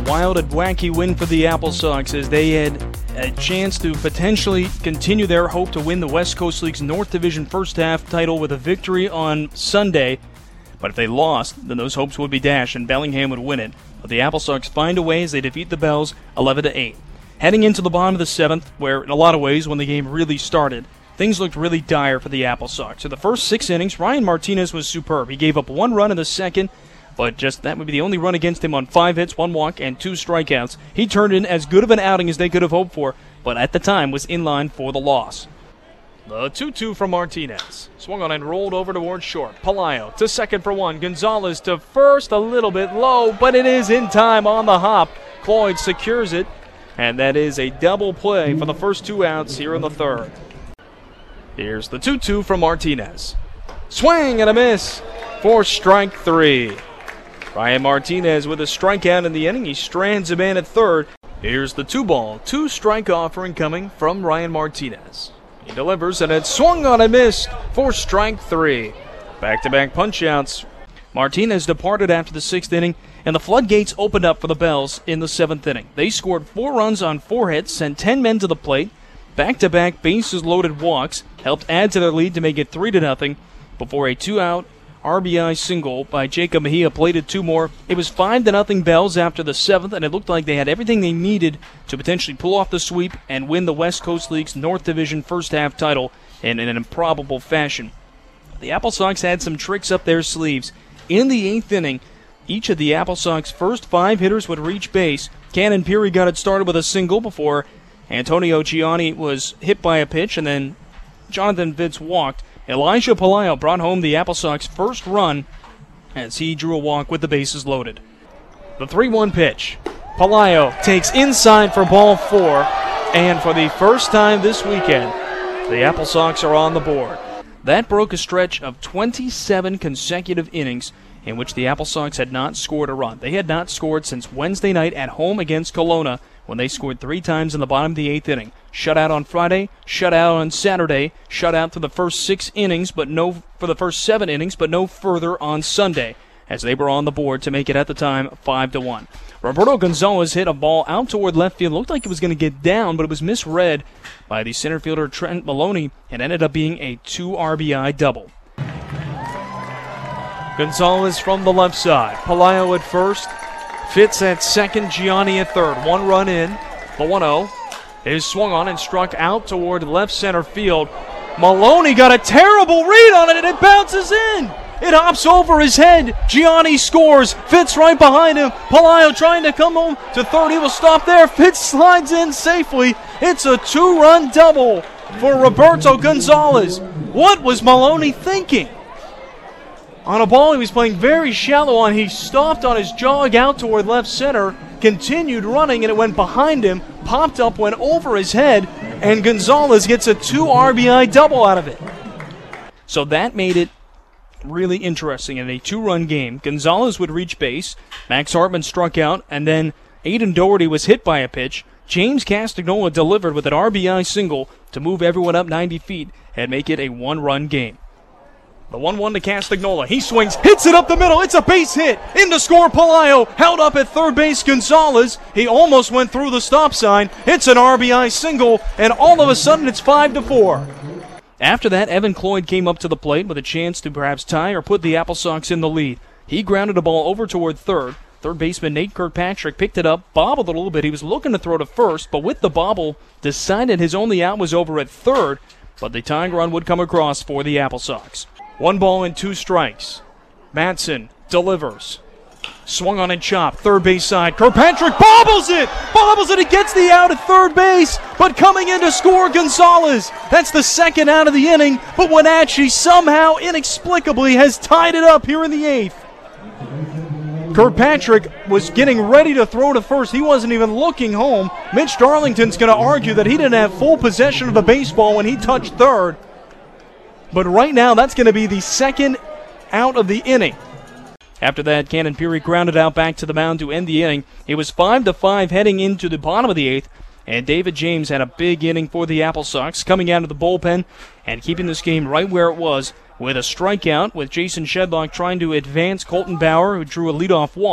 wild and wacky win for the Apple Sox as they had a chance to potentially continue their hope to win the West Coast League's North Division first half title with a victory on Sunday. But if they lost, then those hopes would be dashed and Bellingham would win it. But the Apple Sox find a way as they defeat the Bells 11-8. Heading into the bottom of the seventh, where in a lot of ways when the game really started, things looked really dire for the Apple Sox. So the first 6 innings, Ryan Martinez was superb. He gave up 1 run in the second, but just that would be the only run against him on 5 hits, 1 walk, and 2 strikeouts. He turned in as good of an outing as they could have hoped for, but at the time was in line for the loss. The 2-2 from Martinez. Swung on and rolled over towards short. Pelayo to second for 1. Gonzalez to first, a little bit low, but it is in time on the hop. Cloyd secures it, and that is a double play for the first 2 outs here in the third. Here's the 2-2 from Martinez. Swing and a miss for strike 3. Ryan Martinez with a strikeout in the inning. He strands him in at third. Here's the 2-ball, 2-strike offering coming from Ryan Martinez. He delivers and it's swung on and missed for strike 3. Back-to-back punch-outs. Martinez departed after the 6th inning, and the floodgates opened up for the Bells in the 7th inning. They scored 4 runs on 4 hits, sent 10 men to the plate. Back-to-back bases-loaded walks helped add to their lead to make it 3-0 before a 2-out RBI single by Jacob Mejia plated 2 more. It was 5-0 Bells after the 7th, and it looked like they had everything they needed to potentially pull off the sweep and win the West Coast League's North Division first half title in an improbable fashion. The Apple Sox had some tricks up their sleeves. In the 8th inning, each of the Apple Sox first 5 hitters would reach base. Cannon Peary got it started with a single before Antonio Gianni was hit by a pitch, and then Jonathan Vitz walked. Elijah Pelayo brought home the Apple Sox first run as he drew a walk with the bases loaded. The 3-1 pitch. Pelayo takes inside for ball 4, and for the first time this weekend, the Apple Sox are on the board. That broke a stretch of 27 consecutive innings in which the Apple Sox had not scored a run. They had not scored since Wednesday night at home against Kelowna when they scored 3 times in the bottom of the 8th inning. Shutout on Friday, shutout on Saturday, shutout for the first 6 innings, but no for the first 7 innings, but no further on Sunday, as they were on the board to make it at the time 5-1. Roberto Gonzalez hit a ball out toward left field. Looked like it was going to get down, but it was misread by the center fielder Trent Maloney and ended up being a 2 RBI double. Gonzalez from the left side. Pelayo at first. Fitz at second. Gianni at third. 1 run in. The 1-0 is swung on and struck out toward left center field. Maloney got a terrible read on it, and it bounces in. It hops over his head. Gianni scores. Fitz right behind him. Pelayo trying to come home to third. He will stop there. Fitz slides in safely. It's a 2-run double for Roberto Gonzalez. What was Maloney thinking? On a ball he was playing very shallow on, he stopped on his jog out toward left center, continued running, and it went behind him, popped up, went over his head, and Gonzalez gets a 2 RBI double out of it. So that made it really interesting. In a 2-run game, Gonzalez would reach base, Max Hartman struck out, and then Aiden Doherty was hit by a pitch. James Castagnola delivered with an RBI single to move everyone up 90 feet and make it a 1-run game. The 1-1 to Castagnola. He swings, hits it up the middle. It's a base hit. In to score, Pelayo. Held up at third base, Gonzalez. He almost went through the stop sign. It's an RBI single, and all of a sudden it's 5-4. After that, Evan Cloyd came up to the plate with a chance to perhaps tie or put the Apple Sox in the lead. He grounded a ball over toward third. Third baseman Nate Kirkpatrick picked it up, bobbled a little bit. He was looking to throw to first, but with the bobble, decided his only out was over at third, but the tying run would come across for the Apple Sox. 1 ball and 2 strikes. Madsen delivers. Swung on and chopped. Third base side. Kirkpatrick bobbles it! Bobbles it! He gets the out at third base, but coming in to score, Gonzalez. That's the 2nd out of the inning, but Wenatchee somehow, inexplicably, has tied it up here in the 8th. Kirkpatrick was getting ready to throw to first. He wasn't even looking home. Mitch Darlington's going to argue that he didn't have full possession of the baseball when he touched third. But right now, that's going to be the 2nd out of the inning. After that, Cannon Peary grounded out back to the mound to end the inning. It was 5-5 heading into the bottom of the 8th, and David James had a big inning for the Apple Sox, coming out of the bullpen and keeping this game right where it was with a strikeout, with Jason Shedlock trying to advance Colton Bauer, who drew a leadoff walk,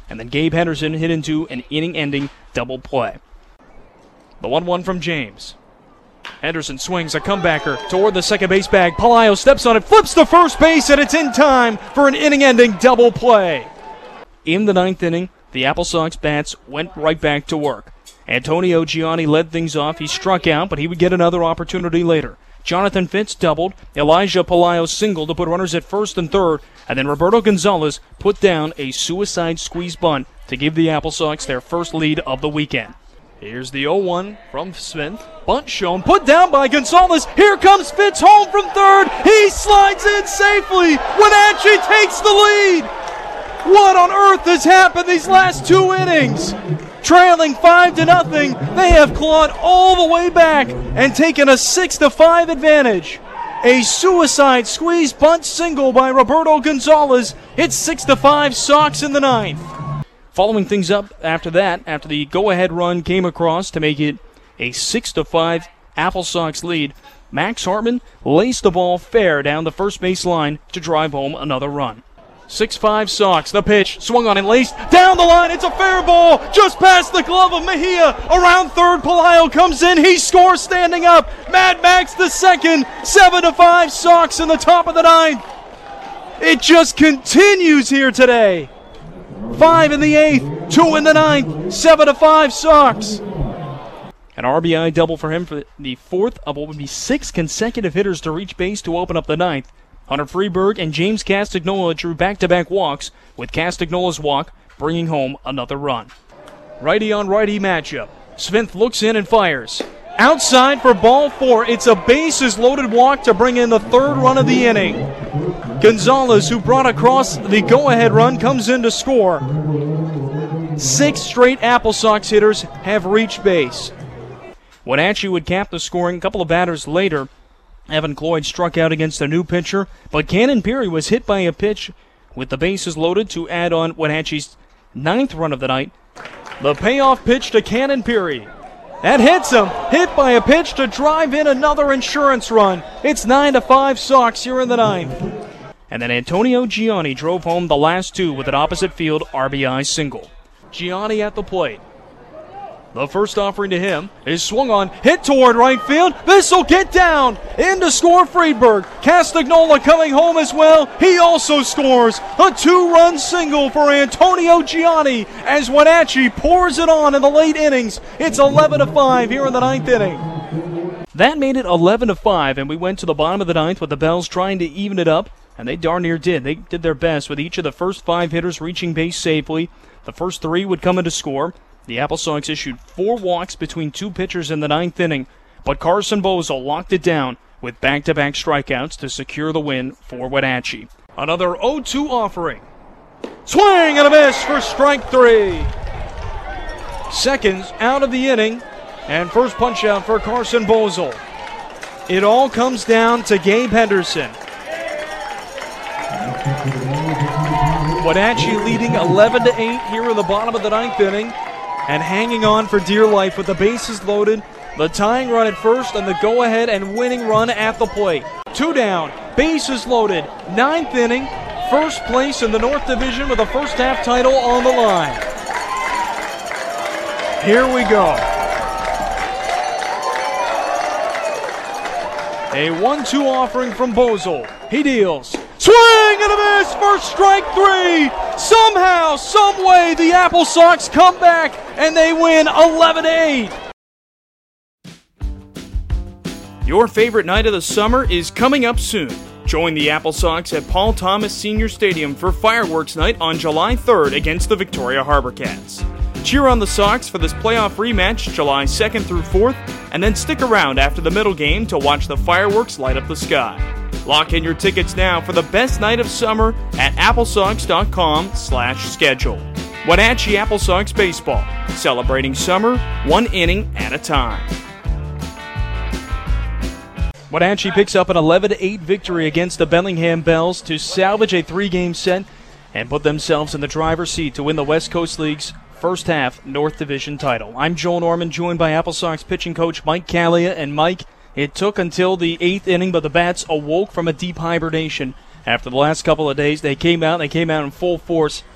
and then Gabe Henderson hit into an inning-ending double play. The 1-1 from James. Henderson swings a comebacker toward the second base bag. Pelayo steps on it, flips to first base, and it's in time for an inning-ending double play. In the ninth inning, the Apple Sox bats went right back to work. Antonio Gianni led things off. He struck out, but he would get another opportunity later. Jonathan Fitz doubled. Elijah Pelayo singled to put runners at first and third. And then Roberto Gonzalez put down a suicide squeeze bunt to give the Apple Sox their first lead of the weekend. Here's the 0-1 from Smith. Bunt shown, put down by Gonzalez. Here comes Fitz home from third. He slides in safely. Wenatchee takes the lead. What on earth has happened these last 2 innings? Trailing 5-0, they have clawed all the way back and taken a 6-5 advantage. A suicide squeeze bunt single by Roberto Gonzalez. It's 6-5 Sox in the ninth. Following things up after that, after the go-ahead run came across to make it a 6-5 Apple Sox lead, Max Hartman laced the ball fair down the first base line to drive home another run. 6-5 Sox. The pitch swung on and laced down the line. It's a fair ball just past the glove of Mejia. Around third, Pelayo comes in. He scores standing up. Mad Max the second. 7-5 Sox in the top of the ninth. It just continues here today. 5 in the eighth, 2 in the ninth, 7-5 Sox. An RBI double for him for the fourth of what would be 6 consecutive hitters to reach base to open up the ninth. Hunter Freeberg and James Castagnola drew back-to-back walks, with Castagnola's walk bringing home another run. Righty-on-righty matchup. Smith looks in and fires. Outside for ball 4. It's a bases-loaded walk to bring in the third run of the inning. Gonzalez, who brought across the go-ahead run, comes in to score. 6 straight Apple Sox hitters have reached base. Wenatchee would cap the scoring a couple of batters later. Evan Cloyd struck out against a new pitcher, but Cannon Peary was hit by a pitch with the bases loaded to add on Wenatchee's 9th run of the night. The payoff pitch to Cannon Peary. That hits him. Hit by a pitch to drive in another insurance run. It's 9-5 Sox here in the ninth. And then Antonio Gianni drove home the last 2 with an opposite field RBI single. Gianni at the plate. The first offering to him is swung on, hit toward right field. This will get down. In to score Friedberg. Castagnola coming home as well. He also scores a 2-run single for Antonio Gianni as Wenatchee pours it on in the late innings. It's 11-5 here in the ninth inning. That made it 11-5, and we went to the bottom of the ninth with the Bells trying to even it up, and they darn near did. They did their best with each of the first 5 hitters reaching base safely. The first 3 would come in to score. The Apple Sox issued 4 walks between 2 pitchers in the ninth inning, but Carson Bozel locked it down with back-to-back strikeouts to secure the win for Wenatchee. Another 0-2 offering. Swing and a miss for strike 3. Seconds out of the inning, and first punch-out for Carson Bozel. It all comes down to Gabe Henderson. Wenatchee leading 11-8 here in the bottom of the ninth inning, and hanging on for dear life with the bases loaded, the tying run at first, and the go-ahead and winning run at the plate. 2 down, bases loaded, ninth inning, first place in the North Division with a first-half title on the line. Here we go. A 1-2 offering from Bozel. He deals. Swing and a miss for strike 3. Somehow, someway, the Apple Sox come back and they win 11-8. Your favorite night of the summer is coming up soon. Join the Apple Sox at Paul Thomas Senior Stadium for Fireworks Night on July 3rd against the Victoria Harbor Cats. Cheer on the Sox for this playoff rematch July 2nd through 4th, and then stick around after the middle game to watch the fireworks light up the sky. Lock in your tickets now for the best night of summer at applesox.com/schedule. Wenatchee Apple Sox Baseball, celebrating summer 1 inning at a time. Wenatchee picks up an 11-8 victory against the Bellingham Bells to salvage a 3-game set and put themselves in the driver's seat to win the West Coast League's first half North Division title. I'm Joel Norman, joined by Apple Sox pitching coach Mike Callia. And Mike, it took until the 8th inning, but the Bats awoke from a deep hibernation. After the last couple of days, they came out in full force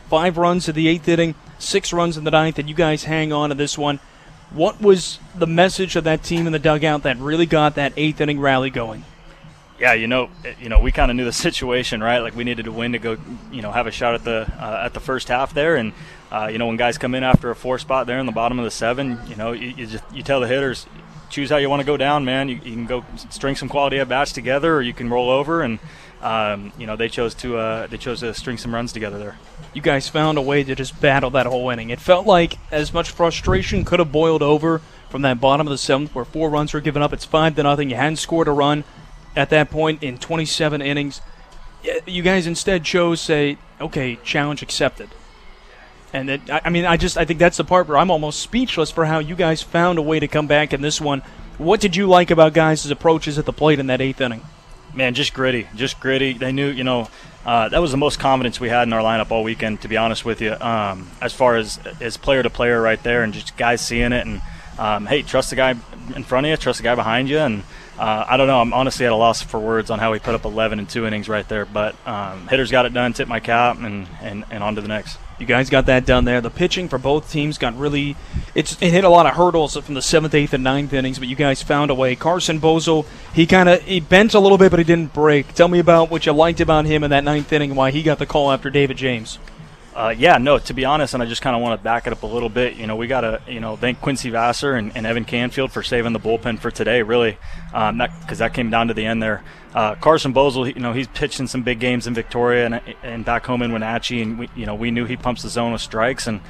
5 runs in the 8th inning, 6 runs in the 9th, and you guys hang on to this one. What was the message of that team in the dugout that really got that 8th inning rally going? Yeah, we kind of knew the situation, right? Like we needed to win to go, have a shot at the first half there. And when guys come in after a 4 spot there in the bottom of the 7, you tell the hitters, choose how you want to go down, man. You can go string some quality at bats together, or you can roll over. And they chose to string some runs together there. You guys found a way to just battle that whole inning. It felt like as much frustration could have boiled over from that bottom of the 7th where 4 runs were given up. It's 5-0. You hadn't scored a run at that point in 27 innings. You guys instead chose say, okay, challenge accepted. And I think that's the part where I'm almost speechless for how you guys found a way to come back in this one. What did you like about guys' approaches at the plate in that 8th inning? Man, just gritty. They knew, that was the most confidence we had in our lineup all weekend, to be honest with you, as far as player to player right there, and just guys seeing it. And, hey, trust the guy in front of you, trust the guy behind you. And I don't know, I'm honestly at a loss for words on how we put up 11 in 2 innings right there. But hitters got it done, tip my cap, and on to the next. You guys got that done there. The pitching for both teams got it hit a lot of hurdles from the 7th, 8th, and 9th innings, but you guys found a way. Carson Bozell, he bent a little bit, but he didn't break. Tell me about what you liked about him in that 9th inning and why he got the call after David James. To be honest, and I just kind of want to back it up a little bit, we got to, thank Quincy Vassar and Evan Canfield for saving the bullpen for today, really, because that came down to the end there. Carson Bozell, he's pitched in some big games in Victoria and back home in Wenatchee, and we knew he pumps the zone with strikes, and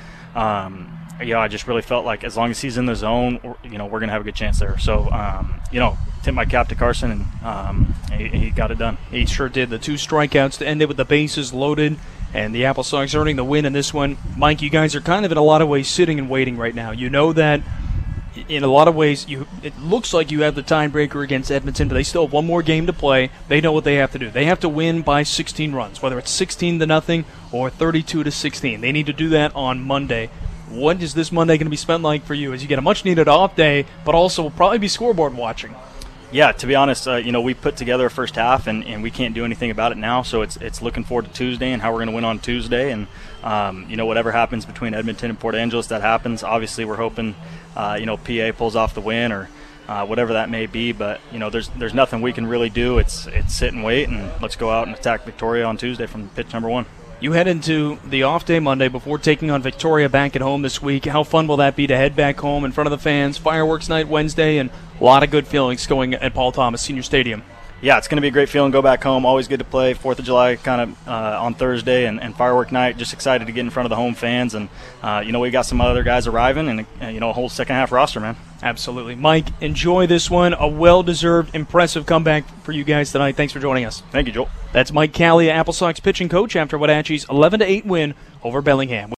I just really felt like as long as he's in the zone, we're going to have a good chance there. So, tip my cap to Carson, and he got it done. He sure did. The 2 strikeouts to end it with the bases loaded, and the Apple Sox earning the win in this one. Mike, you guys are kind of in a lot of ways sitting and waiting right now. You know that in a lot of ways it looks like you have the tiebreaker against Edmonton, but they still have one more game to play. They know what they have to do. They have to win by 16 runs, whether it's 16-0 or 32-16. They need to do that on Monday. What is this Monday going to be spent like for you as you get a much-needed off day, but also will probably be scoreboard watching? Yeah, to be honest, we put together a first half, and we can't do anything about it now. So it's looking forward to Tuesday and how we're going to win on Tuesday. And, whatever happens between Edmonton and Port Angeles, that happens. Obviously, we're hoping, PA pulls off the win or whatever that may be. But, there's nothing we can really do. It's sit and wait, and let's go out and attack Victoria on Tuesday from pitch number 1. You head into the off day Monday before taking on Victoria back at home this week. How fun will that be to head back home in front of the fans? Fireworks night Wednesday, and a lot of good feelings going at Paul Thomas Senior Stadium. Yeah, it's going to be a great feeling. Go back home. Always good to play 4th of July kind of on Thursday and firework night. Just excited to get in front of the home fans. And, we got some other guys arriving and, a whole second half roster, man. Absolutely. Mike, enjoy this one. A well-deserved, impressive comeback for you guys tonight. Thanks for joining us. Thank you, Joel. That's Mike Callia, Apple Sox pitching coach after Wenatchee's 11-8 win over Bellingham.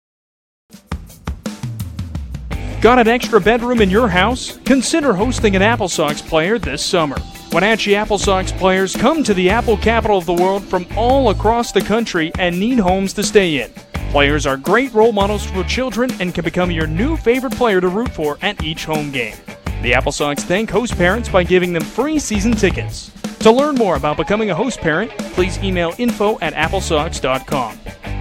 Got an extra bedroom in your house? Consider hosting an Apple Sox player this summer. Wenatchee Apple Sox players come to the Apple capital of the world from all across the country and need homes to stay in. Players are great role models for children and can become your new favorite player to root for at each home game. The Apple Sox thank host parents by giving them free season tickets. To learn more about becoming a host parent, please email info@applesox.com.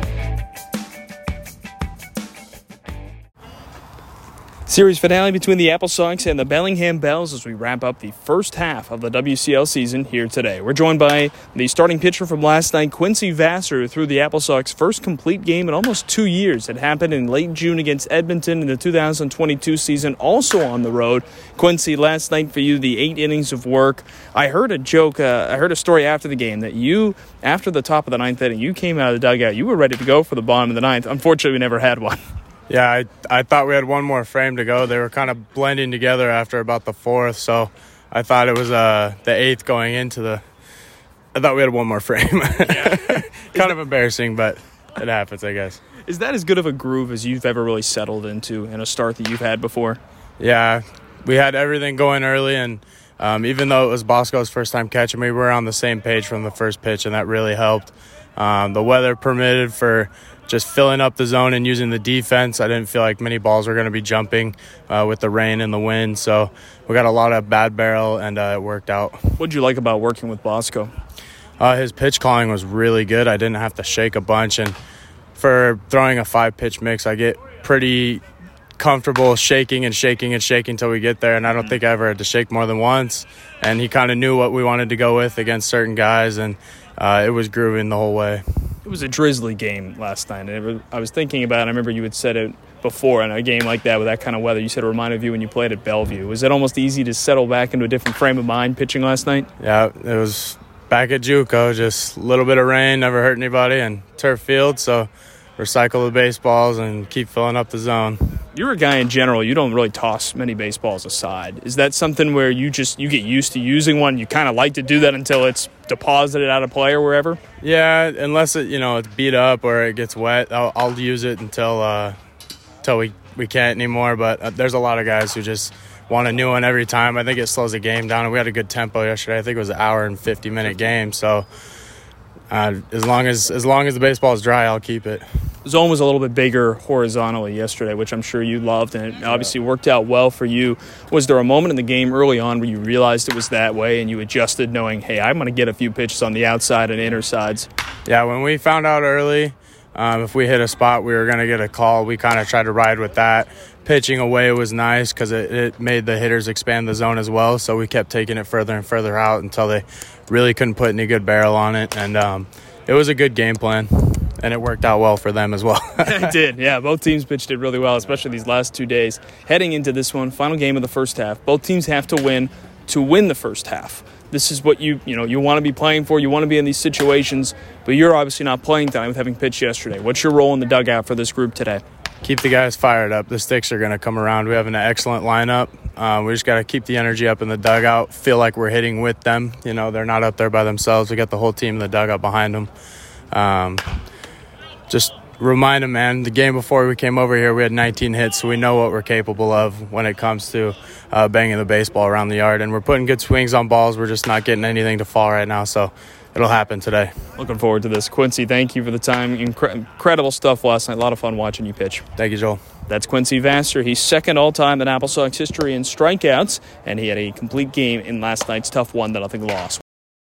Series finale between the Apple Sox and the Bellingham Bells as we wrap up the first half of the WCL season here today. We're joined by the starting pitcher from last night, Quincy Vassar, who threw the Apple Sox first complete game in almost 2 years. It happened in late June against Edmonton in the 2022 season, also on the road. Quincy, last night for you, the 8 innings of work. I heard a story after the game that you, after the top of the 9th inning, you came out of the dugout. You were ready to go for the bottom of the 9th. Unfortunately, we never had one. Yeah, I thought we had one more frame to go. They were kind of blending together after about the 4th, so I thought it was the 8th going into I thought we had one more frame. Yeah. Kind of embarrassing, but it happens, I guess. Is that as good of a groove as you've ever really settled into in a start that you've had before? Yeah, we had everything going early, and even though it was Bosco's first time catching me, we were on the same page from the first pitch, and that really helped. The weather permitted for just filling up the zone and using the defense. I didn't feel like many balls were going to be jumping with the rain and the wind. So we got a lot of bad barrel, and it worked out. What did you like about working with Bosco? His pitch calling was really good. I didn't have to shake a bunch. And for throwing a 5-pitch mix, I get pretty comfortable shaking and shaking and shaking until we get there, and I don't think I ever had to shake more than once. And he kind of knew what we wanted to go with against certain guys, and it was grooving the whole way. It was a drizzly game last night. I was thinking about it. I remember you had said it before, in a game like that with that kind of weather. You said it reminded you when you played at Bellevue. Was it almost easy to settle back into a different frame of mind pitching last night? Yeah, it was back at JUCO, just a little bit of rain, never hurt anybody, and turf field, so recycle the baseballs and keep filling up the zone. You're a guy in general, you don't really toss many baseballs aside. Is that something where you get used to using one, you kind of like to do that until it's deposited out of play or wherever? Yeah, unless it's beat up or it gets wet, I'll use it until we can't anymore. But there's a lot of guys who just want a new one every time. I think it slows the game down, and we had a good tempo yesterday. I think it was an hour and 50-minute game, so as long as the baseball is dry, I'll keep it. Zone was a little bit bigger horizontally yesterday, which I'm sure you loved, and it obviously worked out well for you. Was there a moment in the game early on where you realized it was that way and you adjusted knowing, hey, I'm going to get a few pitches on the outside and inner sides? Yeah, when we found out early, if we hit a spot, we were going to get a call. We kind of tried to ride with that. Pitching away was nice because it made the hitters expand the zone as well, so we kept taking it further and further out until they really couldn't put any good barrel on it, and it was a good game plan. And it worked out well for them as well. It did, yeah. Both teams pitched it really well, especially these last 2 days. Heading into this one, final game of the first half, both teams have to win the first half. This is what you want to be playing for. You want to be in these situations, but you're obviously not playing time with having pitched yesterday. What's your role in the dugout for this group today? Keep the guys fired up. The sticks are going to come around. We have an excellent lineup. We just got to keep the energy up in the dugout, feel like we're hitting with them. They're not up there by themselves. We got the whole team in the dugout behind them. Just remind them, man, the game before we came over here, we had 19 hits, so we know what we're capable of when it comes to banging the baseball around the yard. And we're putting good swings on balls. We're just not getting anything to fall right now, so it'll happen today. Looking forward to this. Quincy, thank you for the time. Incredible stuff last night. A lot of fun watching you pitch. Thank you, Joel. That's Quincy Vassar. He's second all-time in Apple Sox history in strikeouts, and he had a complete game in last night's tough 1-0 loss.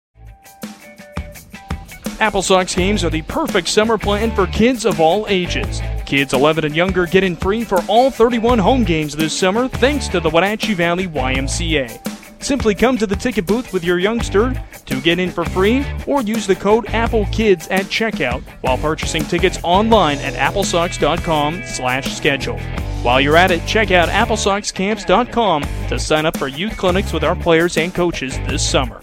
Apple Sox games are the perfect summer plan for kids of all ages. Kids 11 and younger get in free for all 31 home games this summer thanks to the Wenatchee Valley YMCA. Simply come to the ticket booth with your youngster to get in for free or use the code AppleKids at checkout while purchasing tickets online at applesox.com/schedule. While you're at it, check out applesoxcamps.com to sign up for youth clinics with our players and coaches this summer.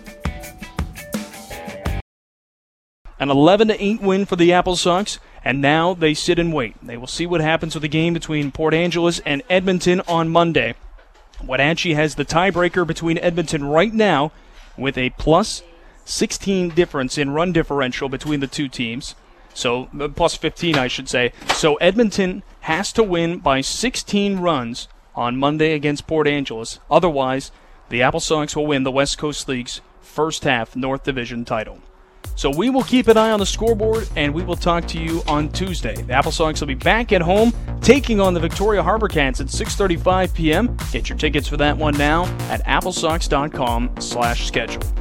An 11-8 win for the Apple Sox, and now they sit and wait. They will see what happens with the game between Port Angeles and Edmonton on Monday. Wenatchee has the tiebreaker between Edmonton right now with a plus 16 difference in run differential between the two teams. So, plus 15, I should say. So Edmonton has to win by 16 runs on Monday against Port Angeles. Otherwise, the Apple Sox will win the West Coast League's first half North Division title. So we will keep an eye on the scoreboard, and we will talk to you on Tuesday. The Apple Sox will be back at home, taking on the Victoria Harbor Cats at 6:35 p.m. Get your tickets for that one now at applesox.com/schedule.